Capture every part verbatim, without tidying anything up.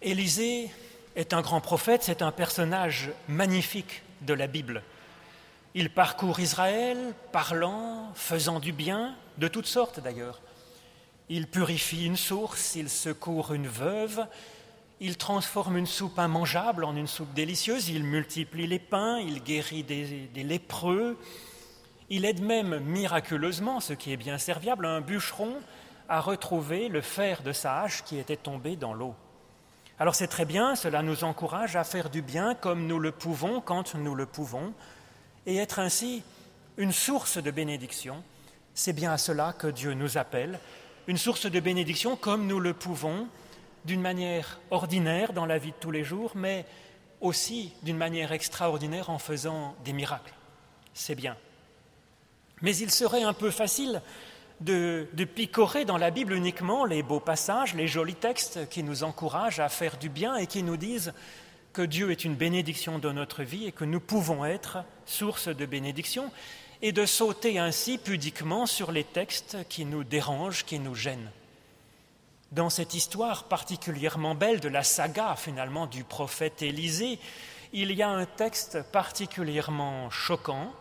Élisée est un grand prophète, c'est un personnage magnifique de la Bible. Il parcourt Israël, parlant, faisant du bien, de toutes sortes d'ailleurs. Il purifie une source, il secourt une veuve, il transforme une soupe immangeable en une soupe délicieuse, il multiplie les pains, il guérit des, des lépreux, il aide même miraculeusement, ce qui est bien serviable, un bûcheron à retrouver le fer de sa hache qui était tombé dans l'eau. Alors c'est très bien, cela nous encourage à faire du bien comme nous le pouvons, quand nous le pouvons, et être ainsi une source de bénédiction. C'est bien à cela que Dieu nous appelle, une source de bénédiction comme nous le pouvons, d'une manière ordinaire dans la vie de tous les jours, mais aussi d'une manière extraordinaire en faisant des miracles. C'est bien. Mais il serait un peu facile de, de picorer dans la Bible uniquement les beaux passages, les jolis textes qui nous encouragent à faire du bien et qui nous disent que Dieu est une bénédiction de notre vie et que nous pouvons être source de bénédiction, et de sauter ainsi pudiquement sur les textes qui nous dérangent, qui nous gênent. Dans cette histoire particulièrement belle de la saga finalement du prophète Élisée, il y a un texte particulièrement choquant.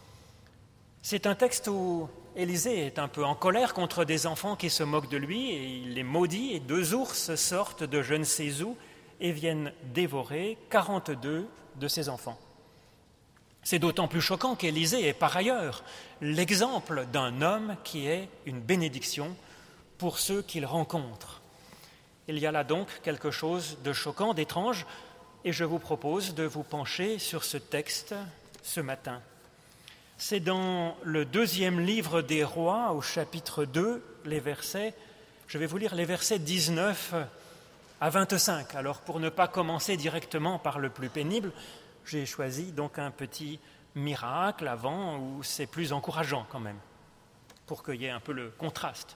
C'est un texte où Élisée est un peu en colère contre des enfants qui se moquent de lui et il les maudit, et deux ours sortent de je ne sais où et viennent dévorer quarante-deux de ses enfants. C'est d'autant plus choquant qu'Élisée est par ailleurs l'exemple d'un homme qui est une bénédiction pour ceux qu'il rencontre. Il y a là donc quelque chose de choquant, d'étrange, et je vous propose de vous pencher sur ce texte ce matin. C'est dans le deuxième livre des Rois, au chapitre deux, les versets, je vais vous lire les versets dix-neuf à vingt-cinq. Alors pour ne pas commencer directement par le plus pénible, j'ai choisi donc un petit miracle avant où c'est plus encourageant quand même, pour qu'il y ait un peu le contraste.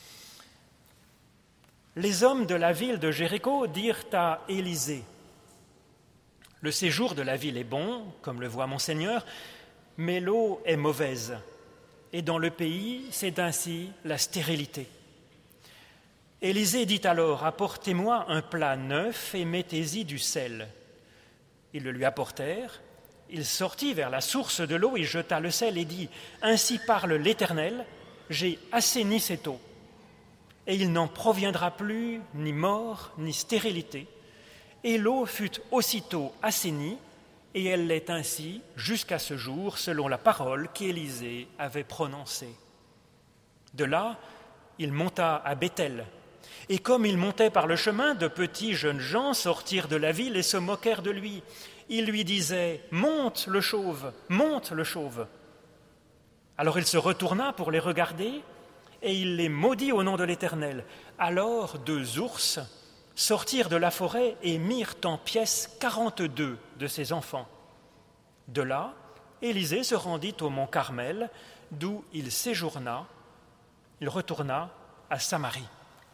Les hommes de la ville de Jéricho dirent à Élisée : « Le séjour de la ville est bon, comme le voit mon Seigneur, mais l'eau est mauvaise, et dans le pays, c'est ainsi la stérilité. » Élisée dit alors : « Apportez-moi un plat neuf et mettez-y du sel. » Ils le lui apportèrent. Il sortit vers la source de l'eau et jeta le sel et dit : « Ainsi parle l'Éternel, j'ai assaini cette eau. Et il n'en proviendra plus ni mort, ni stérilité. » Et l'eau fut aussitôt assainie, et elle l'est ainsi jusqu'à ce jour, selon la parole qu'Élisée avait prononcée. De là, il monta à Béthel. Et comme il montait par le chemin, de petits jeunes gens sortirent de la ville et se moquèrent de lui. Ils lui disaient : « Monte le chauve, monte le chauve !» Alors il se retourna pour les regarder, et il les maudit au nom de l'Éternel. Alors deux ours sortirent de la forêt et mirent en pièces quarante-deux de ses enfants. De là, Élisée se rendit au mont Carmel, d'où il séjourna. Il retourna à Samarie.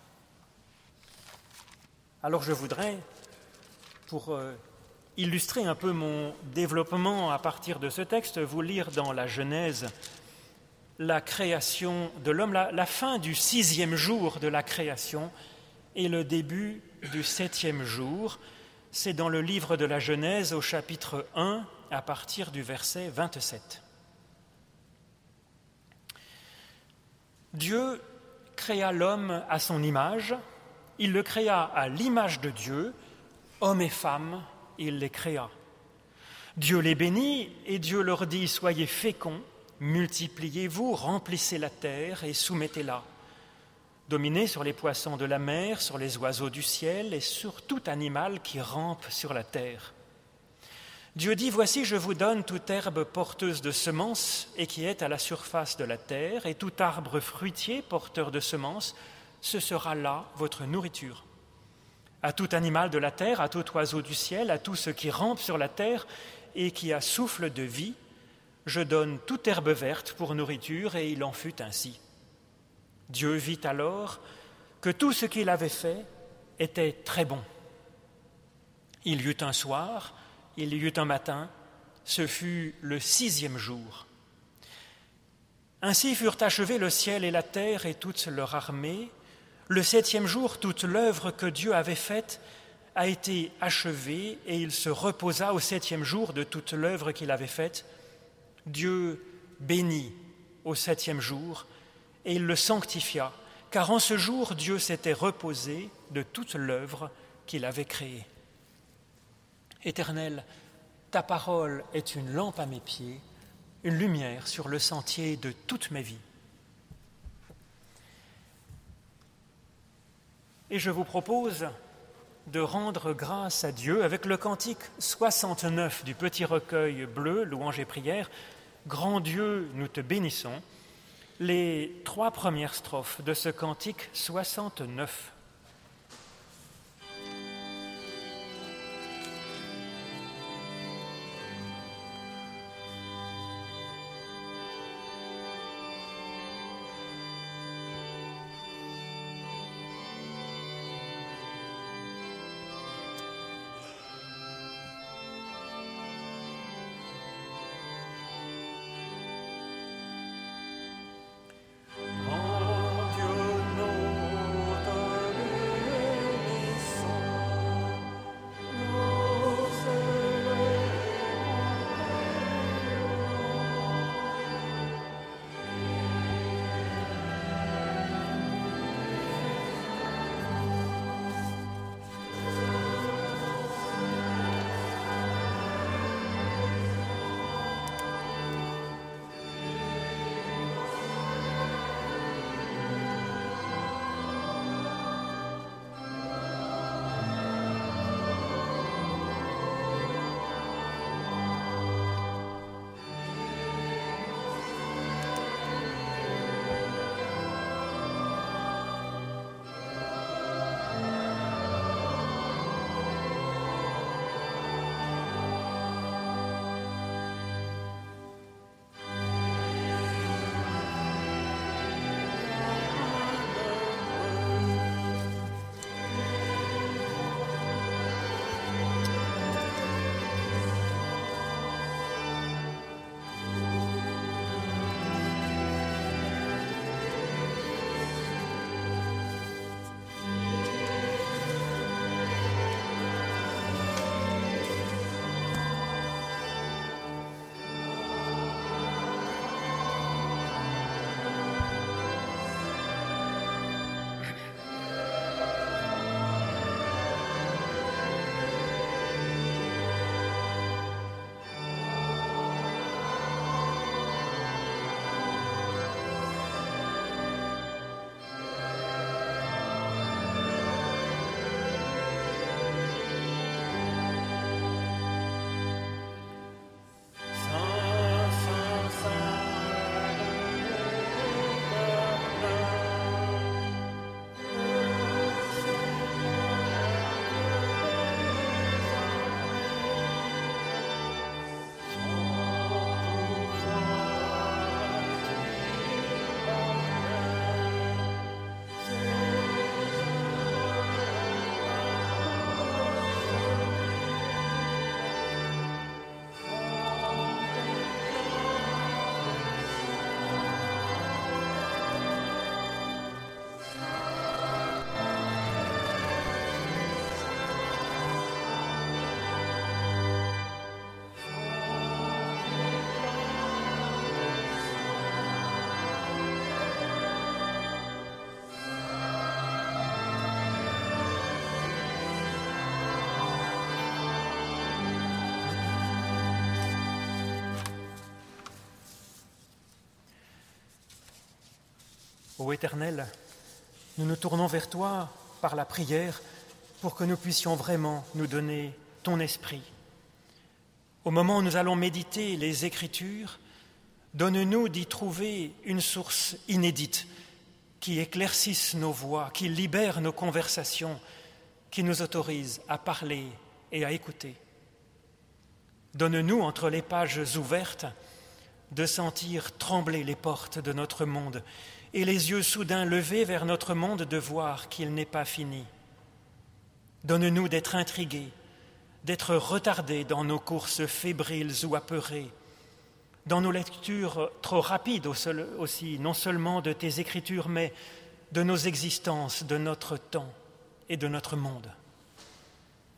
Alors je voudrais, pour euh, illustrer un peu mon développement à partir de ce texte, vous lire dans la Genèse la création de l'homme, la, la fin du sixième jour de la création et le début du septième jour. C'est dans le livre de la Genèse au chapitre un à partir du verset vingt-sept. Dieu créa l'homme à son image, il le créa à l'image de Dieu, hommes et femmes, il les créa. Dieu les bénit et Dieu leur dit : « Soyez féconds, multipliez-vous, remplissez la terre et soumettez-la. Dominez sur les poissons de la mer, sur les oiseaux du ciel et sur tout animal qui rampe sur la terre. » Dieu dit : « Voici, je vous donne toute herbe porteuse de semences et qui est à la surface de la terre, et tout arbre fruitier porteur de semences, ce sera là votre nourriture. À tout animal de la terre, à tout oiseau du ciel, à tout ce qui rampe sur la terre et qui a souffle de vie, je donne toute herbe verte pour nourriture, et il en fut ainsi. Dieu vit alors que tout ce qu'il avait fait était très bon. Il y eut un soir, il y eut un matin, ce fut le sixième jour. Ainsi furent achevés le ciel et la terre et toute leur armée. Le septième jour, toute l'œuvre que Dieu avait faite a été achevé et il se reposa au septième jour de toute l'œuvre qu'il avait faite. Dieu bénit au septième jour et il le sanctifia, car en ce jour Dieu s'était reposé de toute l'œuvre qu'il avait créée. Éternel, ta parole est une lampe à mes pieds, une lumière sur le sentier de toute ma vie. Et je vous propose de rendre grâce à Dieu avec le cantique soixante-neuf du petit recueil bleu, Louanges et prières. Grand Dieu, nous te bénissons. Les trois premières strophes de ce cantique soixante-neuf. Ô Éternel, nous nous tournons vers toi par la prière pour que nous puissions vraiment nous donner ton esprit. Au moment où nous allons méditer les Écritures, donne-nous d'y trouver une source inédite qui éclaircisse nos voix, qui libère nos conversations, qui nous autorise à parler et à écouter. Donne-nous, entre les pages ouvertes, de sentir trembler les portes de notre monde et les yeux soudain levés vers notre monde de voir qu'il n'est pas fini. Donne-nous d'être intrigués, d'être retardés dans nos courses fébriles ou apeurées, dans nos lectures trop rapides aussi, non seulement de tes Écritures, mais de nos existences, de notre temps et de notre monde.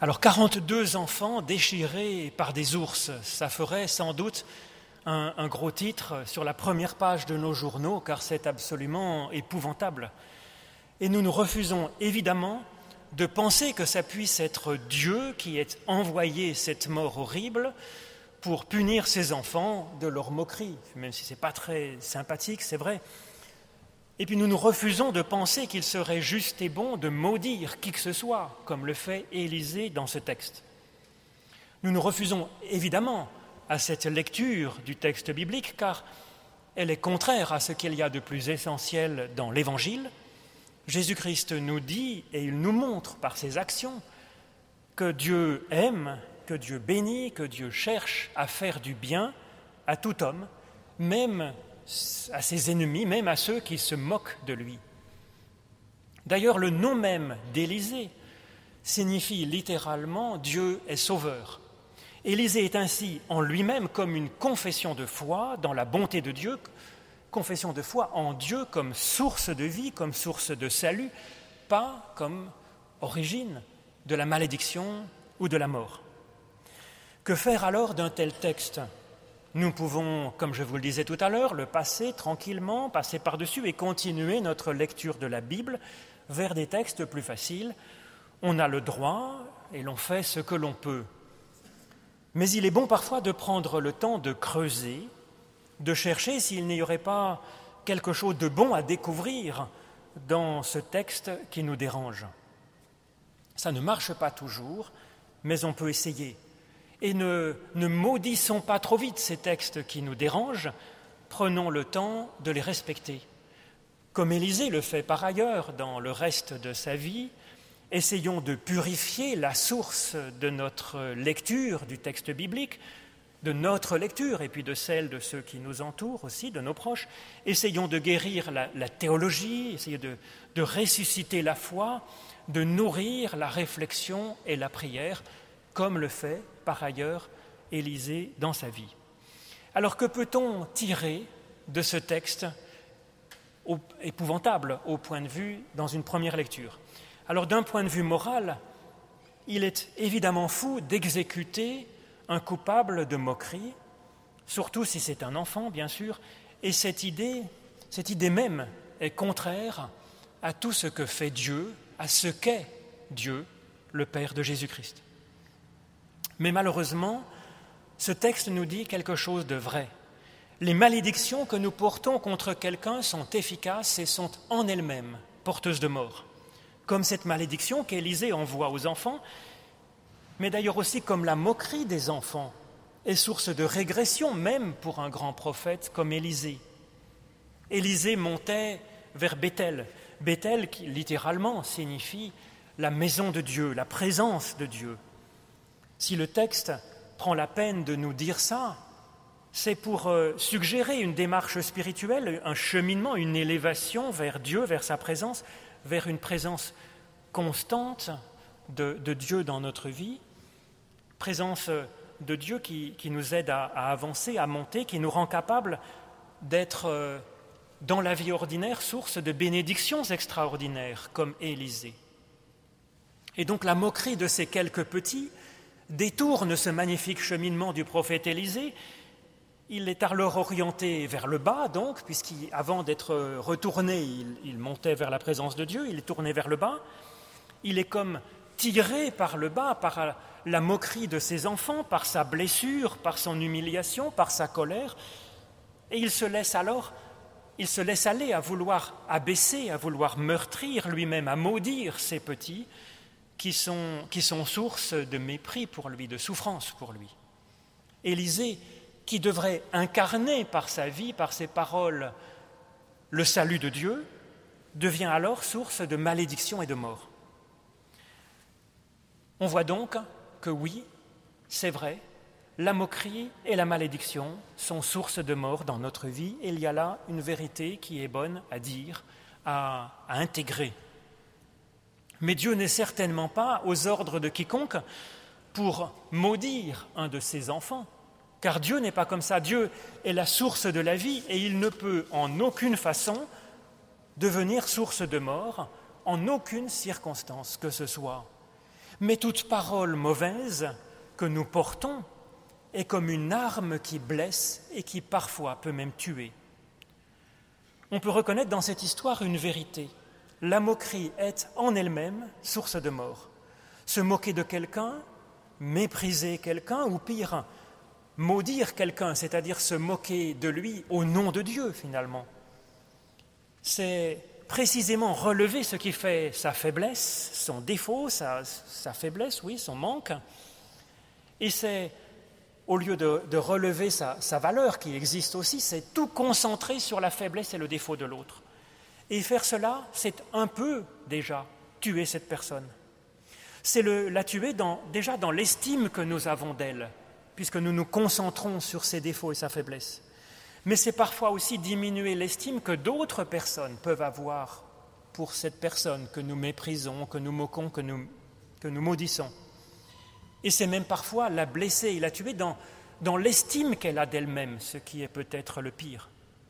Alors quarante-deux enfants déchirés par des ours, ça ferait sans doute un, un gros titre sur la première page de nos journaux, car c'est absolument épouvantable. Et nous nous refusons évidemment de penser que ça puisse être Dieu qui ait envoyé cette mort horrible pour punir ses enfants de leur moquerie, même si ce n'est pas très sympathique, c'est vrai. Et puis nous nous refusons de penser qu'il serait juste et bon de maudire qui que ce soit, comme le fait Élisée dans ce texte. Nous nous refusons évidemment à cette lecture du texte biblique, car elle est contraire à ce qu'il y a de plus essentiel dans l'Évangile. Jésus-Christ nous dit, et il nous montre par ses actions, que Dieu aime, que Dieu bénit, que Dieu cherche à faire du bien à tout homme, même à ses ennemis, même à ceux qui se moquent de lui. D'ailleurs, le nom même d'Élisée signifie littéralement « Dieu est sauveur ». Élisée est ainsi en lui-même comme une confession de foi dans la bonté de Dieu, confession de foi en Dieu comme source de vie, comme source de salut, pas comme origine de la malédiction ou de la mort. Que faire alors d'un tel texte ? Nous pouvons, comme je vous le disais tout à l'heure, le passer tranquillement, passer par-dessus et continuer notre lecture de la Bible vers des textes plus faciles. On a le droit et l'on fait ce que l'on peut. Mais il est bon parfois de prendre le temps de creuser, de chercher s'il n'y aurait pas quelque chose de bon à découvrir dans ce texte qui nous dérange. Ça ne marche pas toujours, mais on peut essayer. Et ne, ne maudissons pas trop vite ces textes qui nous dérangent, prenons le temps de les respecter. Comme Élisée le fait par ailleurs dans le reste de sa vie, essayons de purifier la source de notre lecture du texte biblique, de notre lecture et puis de celle de ceux qui nous entourent aussi, de nos proches. Essayons de guérir la, la théologie, essayons de, de ressusciter la foi, de nourrir la réflexion et la prière, comme le fait par ailleurs Élisée dans sa vie. Alors que peut-on tirer de ce texte au, épouvantable au point de vue dans une première lecture ? Alors d'un point de vue moral, il est évidemment fou d'exécuter un coupable de moquerie, surtout si c'est un enfant bien sûr, et cette idée, cette idée même est contraire à tout ce que fait Dieu, à ce qu'est Dieu, le Père de Jésus-Christ. Mais malheureusement, ce texte nous dit quelque chose de vrai. Les malédictions que nous portons contre quelqu'un sont efficaces et sont en elles-mêmes porteuses de mort. Comme cette malédiction qu'Élisée envoie aux enfants, mais d'ailleurs aussi comme la moquerie des enfants est source de régression même pour un grand prophète comme Élisée. Élisée montait vers Béthel. Béthel qui littéralement signifie la maison de Dieu, la présence de Dieu. Si le texte prend la peine de nous dire ça, c'est pour euh, suggérer une démarche spirituelle, un cheminement, une élévation vers Dieu, vers sa présence, vers une présence constante de, de Dieu dans notre vie, présence de Dieu qui, qui nous aide à, à avancer, à monter, qui nous rend capables d'être euh, dans la vie ordinaire source de bénédictions extraordinaires, comme Élisée. Et donc la moquerie de ces quelques petits détourne ce magnifique cheminement du prophète Élisée. Il est alors orienté vers le bas, donc, puisqu'avant d'être retourné, il, il montait vers la présence de Dieu, il est tourné vers le bas. Il est comme tiré par le bas, par la moquerie de ses enfants, par sa blessure, par son humiliation, par sa colère. Et il se laisse alors, il se laisse aller à vouloir abaisser, à vouloir meurtrir lui-même, à maudire ces petits, qui sont, qui sont source de mépris pour lui, de souffrance pour lui. Élisée, qui devrait incarner par sa vie, par ses paroles, le salut de Dieu, devient alors source de malédiction et de mort. On voit donc que oui, c'est vrai, la moquerie et la malédiction sont source de mort dans notre vie, et il y a là une vérité qui est bonne à dire, à, à intégrer. Mais Dieu n'est certainement pas aux ordres de quiconque pour maudire un de ses enfants, car Dieu n'est pas comme ça. Dieu est la source de la vie et il ne peut en aucune façon devenir source de mort, en aucune circonstance que ce soit. Mais toute parole mauvaise que nous portons est comme une arme qui blesse et qui parfois peut même tuer. On peut reconnaître dans cette histoire une vérité. La moquerie est en elle-même source de mort. Se moquer de quelqu'un, mépriser quelqu'un ou pire, maudire quelqu'un, c'est-à-dire se moquer de lui au nom de Dieu finalement. C'est précisément relever ce qui fait sa faiblesse, son défaut, sa, sa faiblesse, oui, son manque. Et c'est, au lieu de, de relever sa, sa valeur qui existe aussi, c'est tout concentrer sur la faiblesse et le défaut de l'autre. Et faire cela, c'est un peu déjà tuer cette personne. C'est le, la tuer dans, déjà dans l'estime que nous avons d'elle, puisque nous nous concentrons sur ses défauts et sa faiblesse. Mais c'est parfois aussi diminuer l'estime que d'autres personnes peuvent avoir pour cette personne que nous méprisons, que nous moquons, que nous, que nous maudissons. Et c'est même parfois la blesser et la tuer dans, dans l'estime qu'elle a d'elle-même, ce qui est peut-être le pire.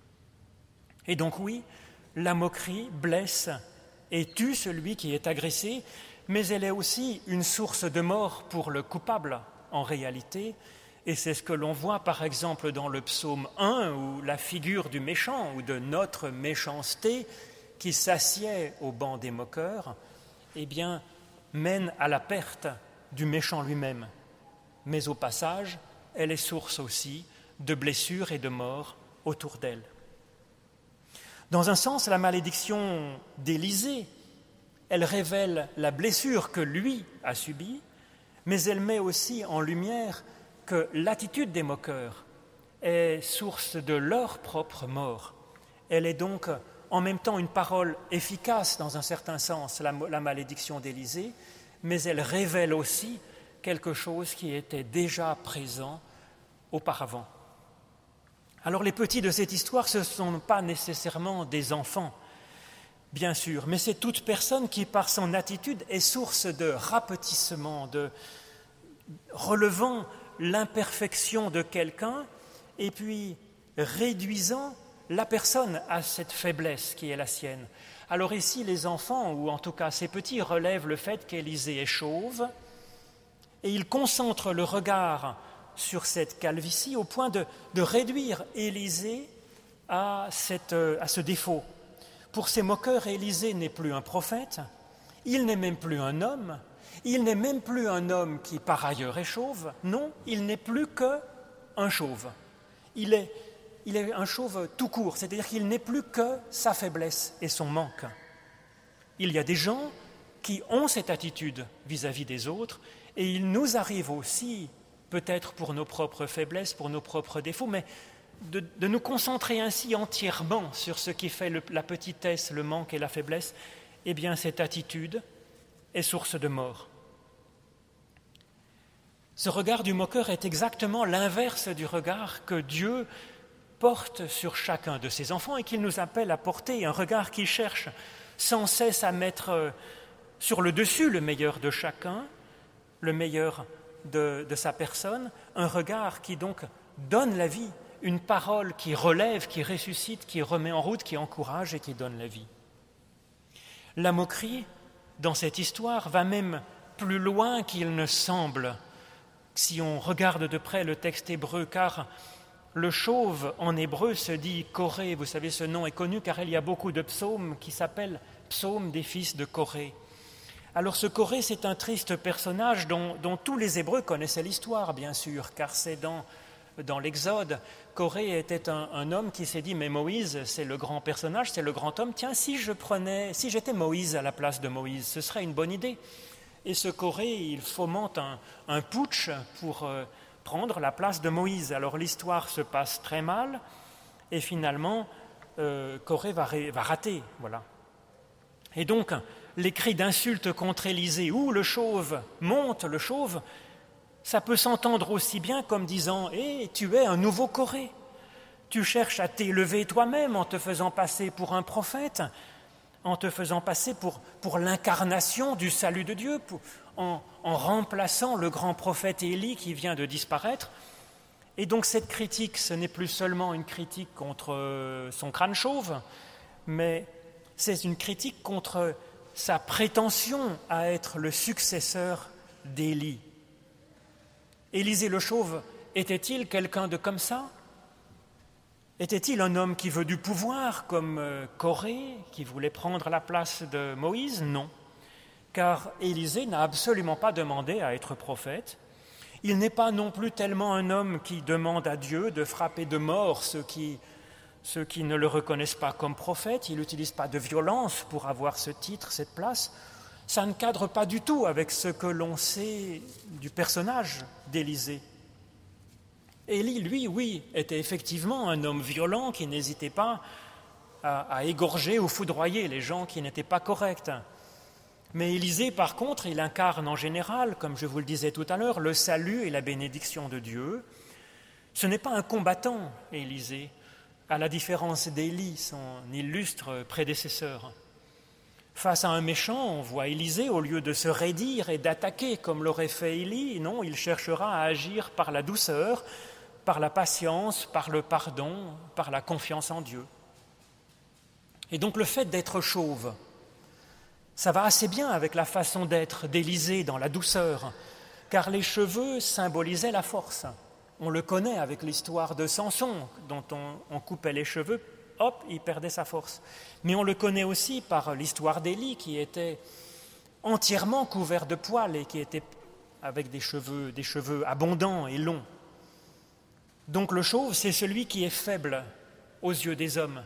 Et donc oui, la moquerie blesse et tue celui qui est agressé, mais elle est aussi une source de mort pour le coupable en réalité. Et c'est ce que l'on voit par exemple dans le psaume un, où la figure du méchant ou de notre méchanceté qui s'assied au banc des moqueurs, eh bien, mène à la perte du méchant lui-même. Mais au passage, elle est source aussi de blessures et de morts autour d'elle. Dans un sens, la malédiction d'Élisée, elle révèle la blessure que lui a subie, mais elle met aussi en lumière que l'attitude des moqueurs est source de leur propre mort. Elle est donc en même temps une parole efficace dans un certain sens, la, la malédiction d'Élisée, mais elle révèle aussi quelque chose qui était déjà présent auparavant. Alors les petits de cette histoire, ce ne sont pas nécessairement des enfants, bien sûr, mais c'est toute personne qui, par son attitude, est source de rapetissement, de relevant l'imperfection de quelqu'un et puis réduisant la personne à cette faiblesse qui est la sienne. Alors ici, les enfants, ou en tout cas ces petits, relèvent le fait qu'Élisée est chauve et ils concentrent le regard sur cette calvitie au point de, de réduire Élisée à, cette, à ce défaut. Pour ces moqueurs, Élisée n'est plus un prophète, il n'est même plus un homme, il n'est même plus un homme qui par ailleurs est chauve, non, il n'est plus qu'un chauve. Il est, il est un chauve tout court, c'est-à-dire qu'il n'est plus que sa faiblesse et son manque. Il y a des gens qui ont cette attitude vis-à-vis des autres et il nous arrive aussi, peut-être pour nos propres faiblesses, pour nos propres défauts, mais de, de nous concentrer ainsi entièrement sur ce qui fait le, la petitesse, le manque et la faiblesse, eh bien cette attitude est source de mort. Ce regard du moqueur est exactement l'inverse du regard que Dieu porte sur chacun de ses enfants et qu'il nous appelle à porter, un regard qui cherche sans cesse à mettre sur le dessus le meilleur de chacun, le meilleur de, de sa personne, un regard qui donc donne la vie, une parole qui relève, qui ressuscite, qui remet en route, qui encourage et qui donne la vie. La moquerie, dans cette histoire, va même plus loin qu'il ne semble, si on regarde de près le texte hébreu, car le chauve en hébreu se dit Coré. Vous savez, ce nom est connu car il y a beaucoup de psaumes qui s'appellent psaumes des fils de Coré. Alors ce Coré, c'est un triste personnage dont, dont tous les Hébreux connaissaient l'histoire, bien sûr, car c'est dans, dans l'Exode. Coré était un, un homme qui s'est dit, mais Moïse, c'est le grand personnage, c'est le grand homme. Tiens, si je prenais, si j'étais Moïse à la place de Moïse, ce serait une bonne idée. Et ce Coré, il fomente un, un putsch pour euh, prendre la place de Moïse. Alors l'histoire se passe très mal, et finalement, euh, Coré va, va rater, voilà. Et donc, les cris d'insultes contre Élisée, ou le chauve monte, le chauve, ça peut s'entendre aussi bien comme disant « Eh, tu es un nouveau Coré, tu cherches à t'élever toi-même en te faisant passer pour un prophète, en te faisant passer pour, pour l'incarnation du salut de Dieu, pour, en, en remplaçant le grand prophète Élie qui vient de disparaître. » Et donc cette critique, ce n'est plus seulement une critique contre son crâne chauve, mais c'est une critique contre sa prétention à être le successeur d'Élie. Élisée le chauve, était-il quelqu'un de comme ça ? Était-il un homme qui veut du pouvoir, comme Corée, qui voulait prendre la place de Moïse ? Non, car Élisée n'a absolument pas demandé à être prophète. Il n'est pas non plus tellement un homme qui demande à Dieu de frapper de mort ceux qui, ceux qui ne le reconnaissent pas comme prophète. Il n'utilise pas de violence pour avoir ce titre, cette place. Ça ne cadre pas du tout avec ce que l'on sait du personnage d'Élisée. Élie, lui, oui, était effectivement un homme violent qui n'hésitait pas à, à égorger ou foudroyer les gens qui n'étaient pas corrects. Mais Élisée, par contre, il incarne en général, comme je vous le disais tout à l'heure, le salut et la bénédiction de Dieu. Ce n'est pas un combattant, Élisée, à la différence d'Élie, son illustre prédécesseur. Face à un méchant, on voit Élisée, au lieu de se raidir et d'attaquer comme l'aurait fait Élie, non, il cherchera à agir par la douceur, par la patience, par le pardon, par la confiance en Dieu. Et donc le fait d'être chauve, ça va assez bien avec la façon d'être d'Élisée dans la douceur, car les cheveux symbolisaient la force. On le connaît avec l'histoire de Samson, dont on, on coupait les cheveux, hop, il perdait sa force. Mais on le connaît aussi par l'histoire d'Élie, qui était entièrement couvert de poils et qui était avec des cheveux, des cheveux abondants et longs. Donc le chauve, c'est celui qui est faible aux yeux des hommes.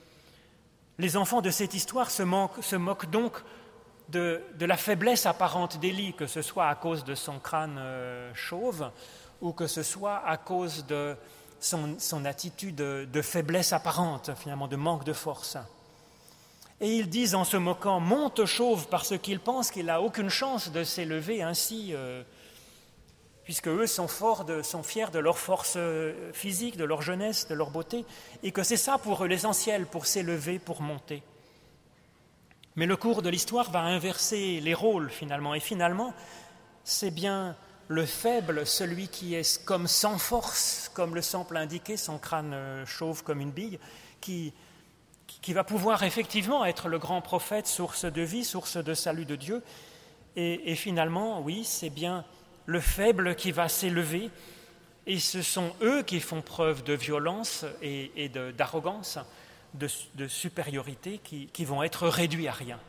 Les enfants de cette histoire se, manquent, se moquent donc de, de la faiblesse apparente d'Élie, que ce soit à cause de son crâne euh, chauve ou que ce soit à cause de son, son attitude de, de faiblesse apparente, finalement, de manque de force. Et ils disent en se moquant « monte chauve » parce qu'ils pensent qu'il n'a aucune chance de s'élever ainsi, euh, puisque eux sont, forts de, sont fiers de leur force physique, de leur jeunesse, de leur beauté, et que c'est ça pour eux l'essentiel, pour s'élever, pour monter. Mais le cours de l'histoire va inverser les rôles finalement, et finalement, c'est bien le faible, celui qui est comme sans force, comme le semble indiquer, son crâne chauve comme une bille, qui, qui va pouvoir effectivement être le grand prophète, source de vie, source de salut de Dieu. Et, et finalement, oui, c'est bien le faible qui va s'élever, et ce sont eux qui font preuve de violence et, et de, d'arrogance, de, de supériorité, qui, qui vont être réduits à rien.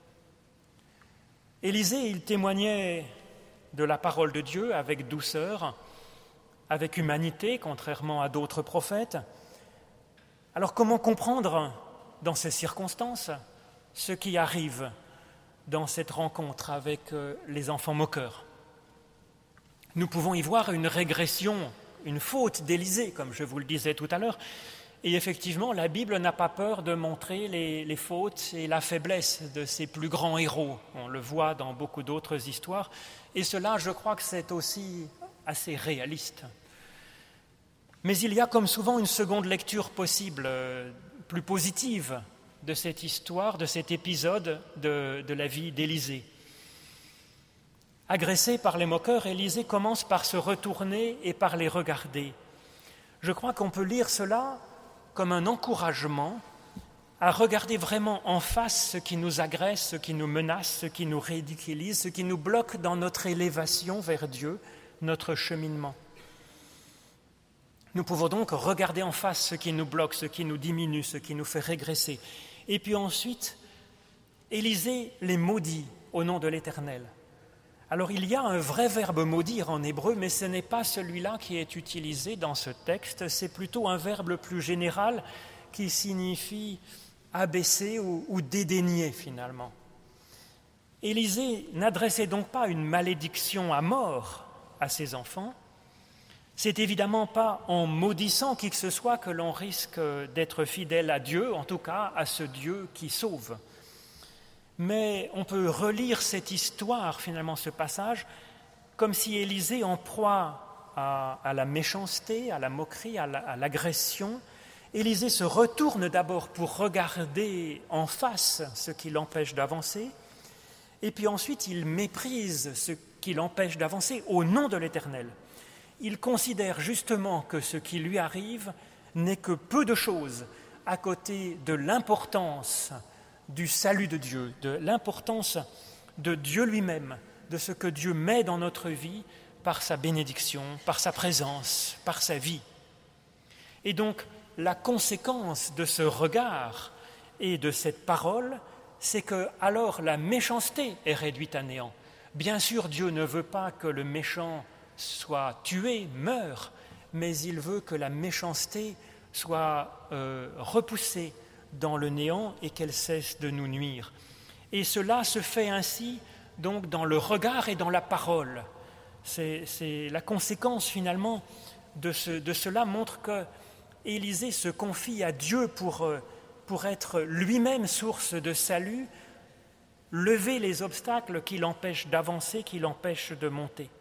Élisée, il témoignait de la parole de Dieu avec douceur, avec humanité, contrairement à d'autres prophètes. Alors comment comprendre dans ces circonstances ce qui arrive dans cette rencontre avec les enfants moqueurs ? Nous pouvons y voir une régression, une faute d'Élisée, comme je vous le disais tout à l'heure. Et effectivement, la Bible n'a pas peur de montrer les, les fautes et la faiblesse de ses plus grands héros. On le voit dans beaucoup d'autres histoires. Et cela, je crois que c'est aussi assez réaliste. Mais il y a comme souvent une seconde lecture possible, plus positive, de cette histoire, de cet épisode de, de la vie d'Élisée. Agressé par les moqueurs, Élisée commence par se retourner et par les regarder. Je crois qu'on peut lire cela comme un encouragement à regarder vraiment en face ce qui nous agresse, ce qui nous menace, ce qui nous ridiculise, ce qui nous bloque dans notre élévation vers Dieu, notre cheminement. Nous pouvons donc regarder en face ce qui nous bloque, ce qui nous diminue, ce qui nous fait régresser. Et puis ensuite, Élisée les maudit au nom de l'Éternel. Alors il y a un vrai verbe maudire en hébreu, mais ce n'est pas celui-là qui est utilisé dans ce texte, c'est plutôt un verbe plus général qui signifie abaisser ou, ou dédaigner finalement. Élisée n'adressait donc pas une malédiction à mort à ses enfants. C'est évidemment pas en maudissant qui que ce soit que l'on risque d'être fidèle à Dieu, en tout cas à ce Dieu qui sauve. Mais on peut relire cette histoire, finalement, ce passage, comme si Élisée, en proie à, à la méchanceté, à la moquerie, à, la, à l'agression, Élisée se retourne d'abord pour regarder en face ce qui l'empêche d'avancer, et puis ensuite il méprise ce qui l'empêche d'avancer au nom de l'Éternel. Il considère justement que ce qui lui arrive n'est que peu de choses à côté de l'importance du salut de Dieu, de l'importance de Dieu lui-même de ce que Dieu met dans notre vie par sa bénédiction, par sa présence, par sa vie. Et donc, la conséquence de ce regard et de cette parole, c'est que alors la méchanceté est réduite à néant. Bien sûr, Dieu ne veut pas que le méchant soit tué, meure, mais il veut que la méchanceté soit euh, repoussée dans le néant et qu'elle cesse de nous nuire. Et cela se fait ainsi donc dans le regard et dans la parole. C'est, c'est la conséquence finalement de, ce, de cela montre que Élisée se confie à Dieu pour, pour être lui-même source de salut, lever les obstacles qui l'empêchent d'avancer, qui l'empêchent de monter.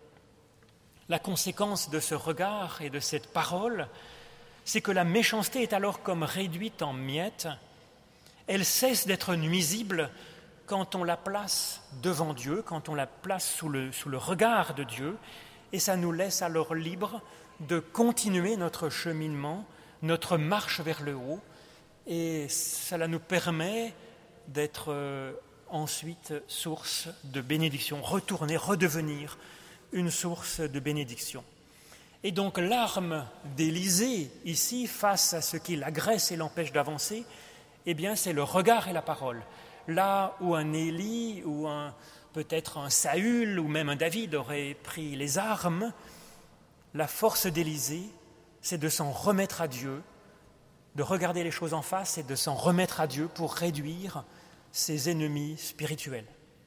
La conséquence de ce regard et de cette parole, c'est que la méchanceté est alors comme réduite en miettes. Elle cesse d'être nuisible quand on la place devant Dieu, quand on la place sous le, sous le regard de Dieu, et ça nous laisse alors libres de continuer notre cheminement, notre marche vers le haut, et cela nous permet d'être euh, ensuite source de bénédiction, retourner, redevenir une source de bénédiction. Et donc l'arme d'Élisée ici, face à ce qui l'agresse et l'empêche d'avancer, eh bien c'est le regard et la parole. Là où un Élie ou un, peut-être un Saül ou même un David aurait pris les armes, la force d'Élisée, c'est de s'en remettre à Dieu, de regarder les choses en face et de s'en remettre à Dieu pour réduire ses ennemis spirituels.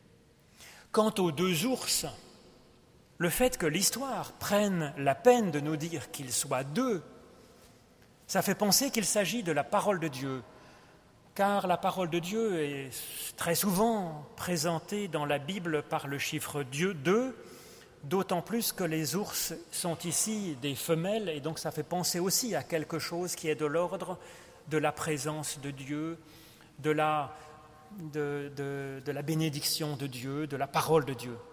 Quant aux deux ours, le fait que l'histoire prenne la peine de nous dire qu'ils soient deux, ça fait penser qu'il s'agit de la parole de Dieu, car la parole de Dieu est très souvent présentée dans la Bible par le chiffre deux, d'autant plus que les ours sont ici des femelles, et donc ça fait penser aussi à quelque chose qui est de l'ordre de la présence de Dieu, de la, de, de, de la bénédiction de Dieu, de la parole de Dieu.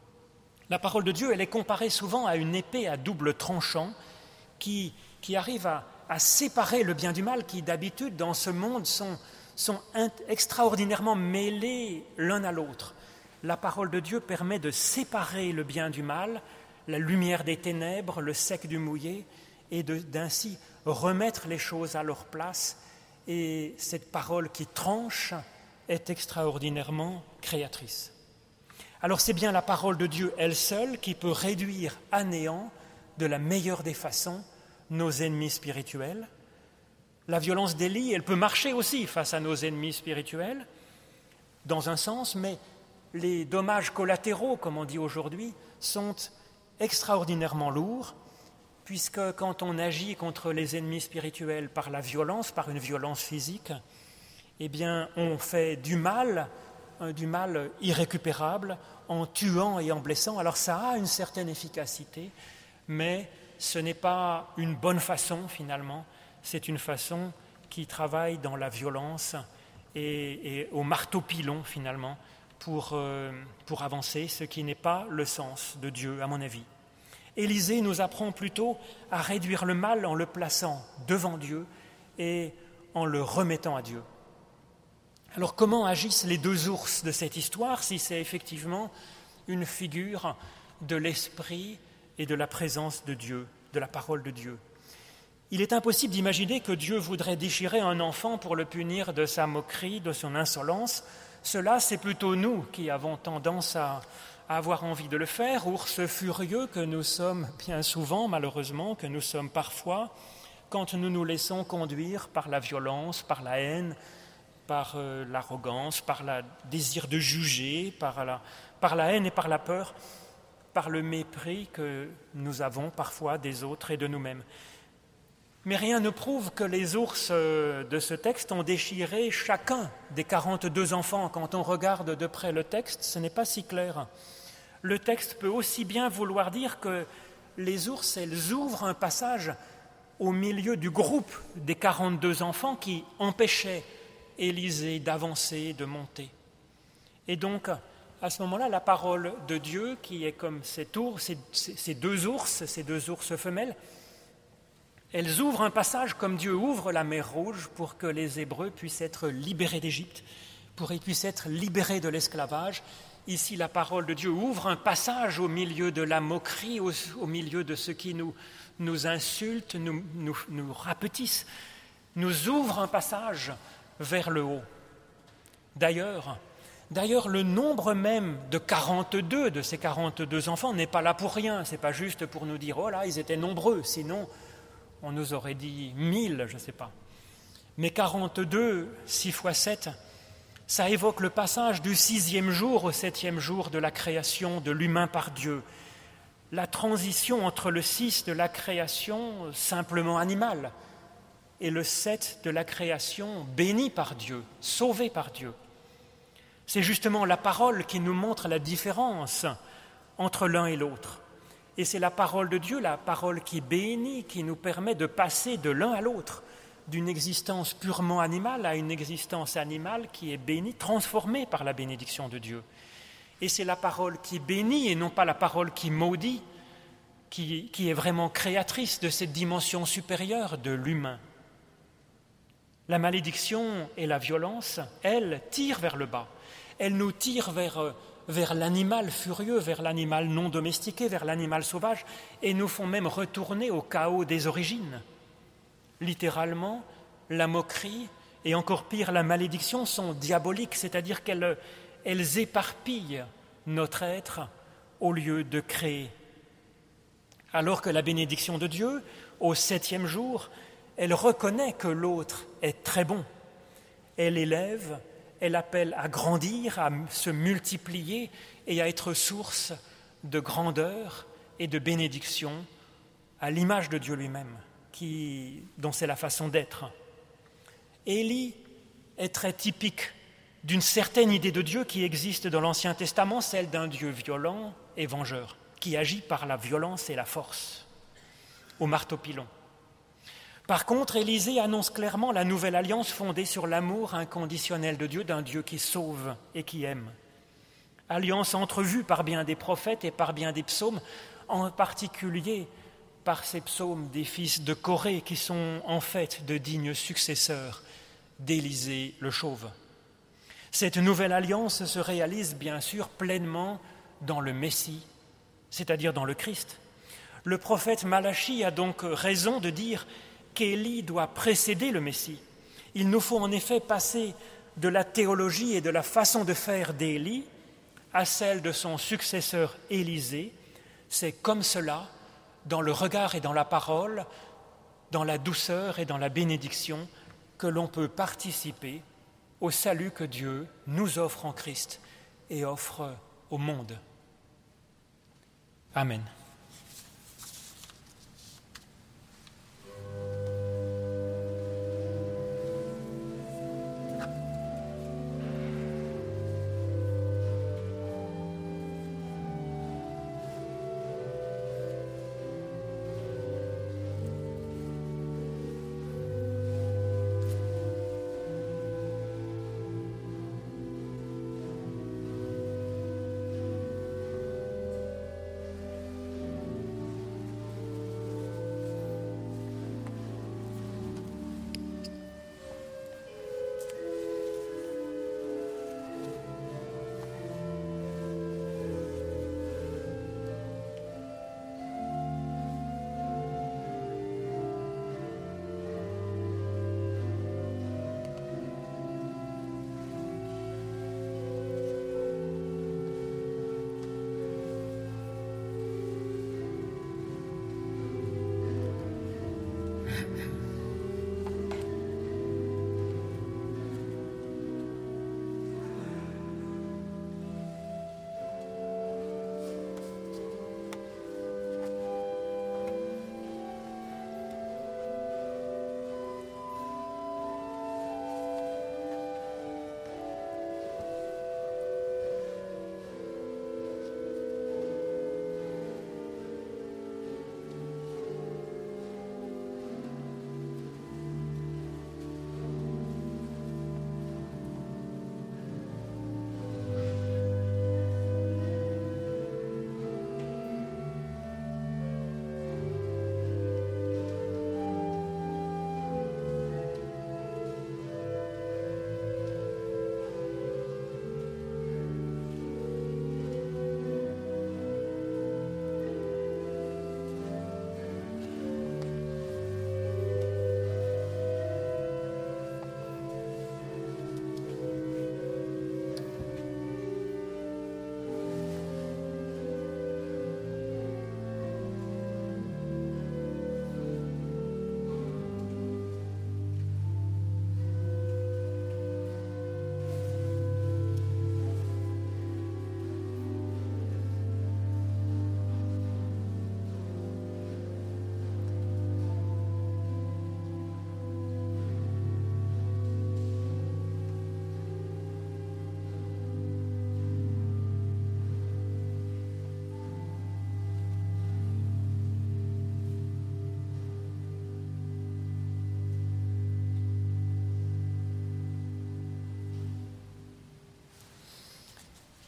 La parole de Dieu, elle est comparée souvent à une épée à double tranchant qui, qui arrive à, à séparer le bien du mal, qui d'habitude dans ce monde sont, sont extraordinairement mêlés l'un à l'autre. La parole de Dieu permet de séparer le bien du mal, la lumière des ténèbres, le sec du mouillé, et de, d'ainsi remettre les choses à leur place. Et cette parole qui tranche est extraordinairement créatrice. Alors c'est bien la parole de Dieu elle seule qui peut réduire à néant de la meilleure des façons nos ennemis spirituels. La violence d'Élie, elle peut marcher aussi face à nos ennemis spirituels, dans un sens, mais les dommages collatéraux, comme on dit aujourd'hui, sont extraordinairement lourds, puisque quand on agit contre les ennemis spirituels par la violence, par une violence physique, eh bien on fait du mal, du mal irrécupérable, en tuant et en blessant. Alors ça a une certaine efficacité, mais ce n'est pas une bonne façon finalement, c'est une façon qui travaille dans la violence et, et au marteau-pilon finalement pour, euh, pour avancer, ce qui n'est pas le sens de Dieu à mon avis. Élisée nous apprend plutôt à réduire le mal en le plaçant devant Dieu et en le remettant à Dieu. Alors comment agissent les deux ours de cette histoire si c'est effectivement une figure de l'esprit et de la présence de Dieu, de la parole de Dieu? Il est impossible d'imaginer que Dieu voudrait déchirer un enfant pour le punir de sa moquerie, de son insolence. Cela, c'est plutôt nous qui avons tendance à, à avoir envie de le faire, ours furieux que nous sommes bien souvent, malheureusement, que nous sommes parfois, quand nous nous laissons conduire par la violence, par la haine, par euh, l'arrogance, par le désir de juger, par la, par la haine et par la peur, par le mépris que nous avons parfois des autres et de nous-mêmes. Mais rien ne prouve que les ours de ce texte ont déchiré chacun des quarante-deux enfants. Quand on regarde de près le texte, ce n'est pas si clair. Le texte peut aussi bien vouloir dire que les ours, elles ouvrent un passage au milieu du groupe des quarante-deux enfants qui empêchaient Élisée d'avancer, de monter. Et donc, à ce moment-là, la parole de Dieu, qui est comme cet ours, ces, ces deux ours, ces deux ours femelles, elles ouvrent un passage comme Dieu ouvre la mer Rouge pour que les Hébreux puissent être libérés d'Égypte, pour qu'ils puissent être libérés de l'esclavage Ici, la parole de Dieu ouvre un passage au milieu de la moquerie, au, au milieu de ceux qui nous, nous insultent, nous, nous, nous rapetissent, nous ouvre un passage vers le haut. D'ailleurs, d'ailleurs, le nombre même de quarante-deux de ces quarante-deux enfants n'est pas là pour rien. Ce n'est pas juste pour nous dire « Oh là, ils étaient nombreux », sinon on nous aurait dit mille, je ne sais pas. Mais quarante-deux, six fois sept, ça évoque le passage du sixième jour au septième jour de la création de l'humain par Dieu. La transition entre le six de la création simplement animale et le sept de la création bénie par Dieu, sauvée par Dieu. C'est justement la parole qui nous montre la différence entre l'un et l'autre. Et c'est la parole de Dieu, la parole qui bénit, qui nous permet de passer de l'un à l'autre, d'une existence purement animale à une existence animale qui est bénie, transformée par la bénédiction de Dieu. Et c'est la parole qui bénit et non pas la parole qui maudit, qui, qui est vraiment créatrice de cette dimension supérieure de l'humain. La malédiction et la violence, elles, tirent vers le bas. Elles nous tirent vers, vers l'animal furieux, vers l'animal non domestiqué, vers l'animal sauvage, et nous font même retourner au chaos des origines. Littéralement, la moquerie et encore pire, la malédiction sont diaboliques, c'est-à-dire qu'elles elles éparpillent notre être au lieu de créer. Alors que la bénédiction de Dieu, au septième jour, elle reconnaît que l'autre est très bon. Elle élève, elle appelle à grandir, à se multiplier et à être source de grandeur et de bénédiction à l'image de Dieu lui-même, qui, dont c'est la façon d'être. Élie est très typique d'une certaine idée de Dieu qui existe dans l'Ancien Testament, celle d'un Dieu violent et vengeur, qui agit par la violence et la force, au marteau-pilon. Par contre, Élisée annonce clairement la nouvelle alliance fondée sur l'amour inconditionnel de Dieu, d'un Dieu qui sauve et qui aime. Alliance entrevue par bien des prophètes et par bien des psaumes, en particulier par ces psaumes des fils de Corée qui sont en fait de dignes successeurs d'Élisée le chauve. Cette nouvelle alliance se réalise bien sûr pleinement dans le Messie, c'est-à-dire dans le Christ. Le prophète Malachie a donc raison de dire qu'Élie doit précéder le Messie. Il nous faut en effet passer de la théologie et de la façon de faire d'Élie à celle de son successeur Élisée. C'est comme cela, dans le regard et dans la parole, dans la douceur et dans la bénédiction, que l'on peut participer au salut que Dieu nous offre en Christ et offre au monde. Amen.